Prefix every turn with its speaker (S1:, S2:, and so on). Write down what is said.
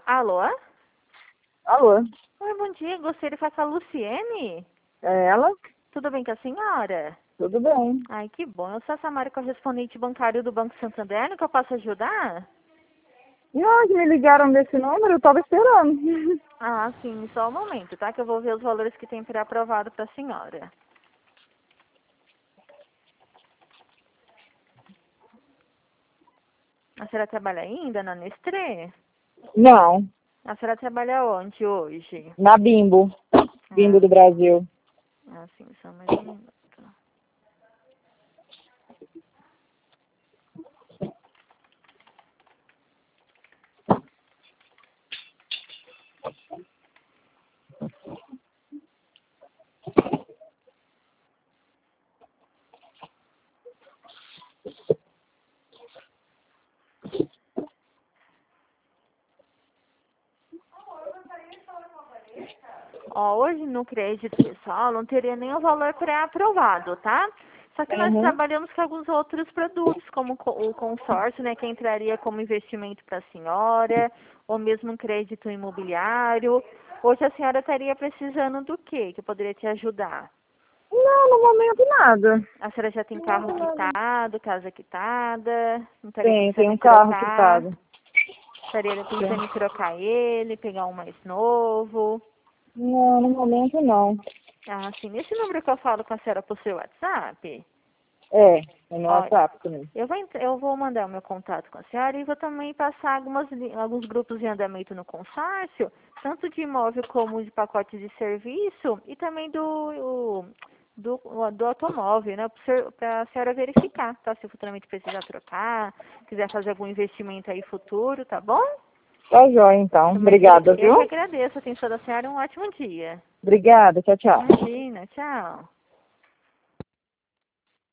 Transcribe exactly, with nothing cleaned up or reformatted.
S1: Alô?
S2: Alô,
S1: Oi, bom dia. Gostaria de falar com a Luciene.
S2: é ela?
S1: Tudo bem com a senhora?
S2: Tudo bem.
S1: Ai, que bom. Eu sou a Samara, correspondente bancário do Banco Santander. No que eu posso ajudar?
S2: E hoje me ligaram desse número, eu tava esperando.
S1: Ah, sim. Só um momento, tá? Que eu vou ver os valores que tem pré-aprovado para a senhora. A senhora trabalha ainda na Nestlé?
S2: Não,
S1: A senhora trabalha onde hoje?
S2: na Bimbo, Bimbo
S1: Ah,
S2: do Brasil.
S1: ah sim. Só mais um minuto. Ó, hoje no crédito pessoal não teria nem o valor pré-aprovado, tá? Só que nós
S2: Uhum.
S1: trabalhamos com alguns outros produtos, como co- o consórcio, né, que entraria como investimento para a senhora, ou mesmo um crédito imobiliário. Hoje a senhora estaria precisando do quê que eu poderia te ajudar?
S2: Não, no momento nada.
S1: A senhora já tem carro
S2: Nada, nada.
S1: quitado, casa quitada, não estaria
S2: Tem, tem
S1: pensando
S2: um
S1: em
S2: carro
S1: trocar,
S2: quitado.
S1: estaria
S2: Tem.
S1: pensando em trocar ele, pegar um mais novo.
S2: Não, no momento não.
S1: Ah, sim, nesse número que eu falo com a senhora pro seu WhatsApp,
S2: É, é no
S1: ó,
S2: WhatsApp também.
S1: eu vou, ent- eu vou mandar o meu contato com a senhora e vou também passar algumas, li- alguns grupos de andamento no consórcio, tanto de imóvel como de pacotes de serviço e também do, o- do, o- do automóvel, né? Para a senhora verificar, tá? Se futuramente precisar trocar, quiser fazer algum investimento aí futuro, tá bom?
S2: Tá jóia, então.
S1: Mas obrig-
S2: Obrigada,
S1: eu que
S2: viu?
S1: agradeço a atenção da senhora, um ótimo dia.
S2: Obrigada, tchau, tchau.
S1: Imagina, tchau.